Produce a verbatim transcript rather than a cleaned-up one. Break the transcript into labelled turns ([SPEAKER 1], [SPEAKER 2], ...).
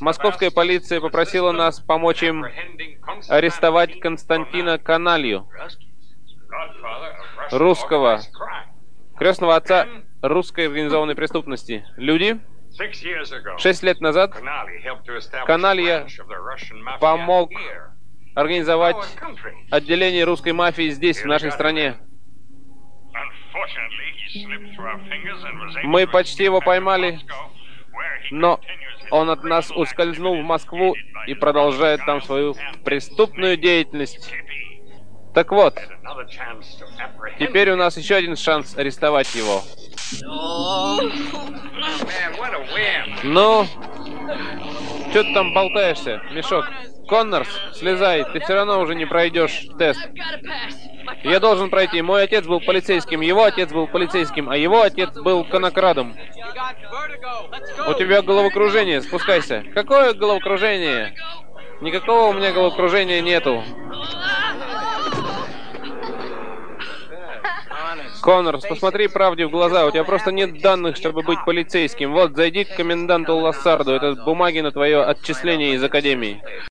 [SPEAKER 1] Московская полиция попросила нас помочь им арестовать Константина Каналью, русского, крестного отца русской организованной преступности. Люди, шесть лет назад Каналья помог организовать отделение русской мафии здесь, в нашей стране. Мы почти его поймали, но он от нас ускользнул в Москву и продолжает там свою преступную деятельность. Так вот, теперь у нас еще один шанс арестовать его. Ну, что ты там болтаешься, мешок? Коннорс, слезай, ты все равно уже не пройдешь тест. Я должен пройти. Мой отец был полицейским, его отец был полицейским, а его отец был конокрадом. У тебя головокружение, спускайся. Какое головокружение? Никакого у меня головокружения нету. Коннорс, посмотри правде в глаза, у тебя просто нет данных, чтобы быть полицейским. Вот, зайди к коменданту Лассарду, это бумаги на твое отчисление из академии.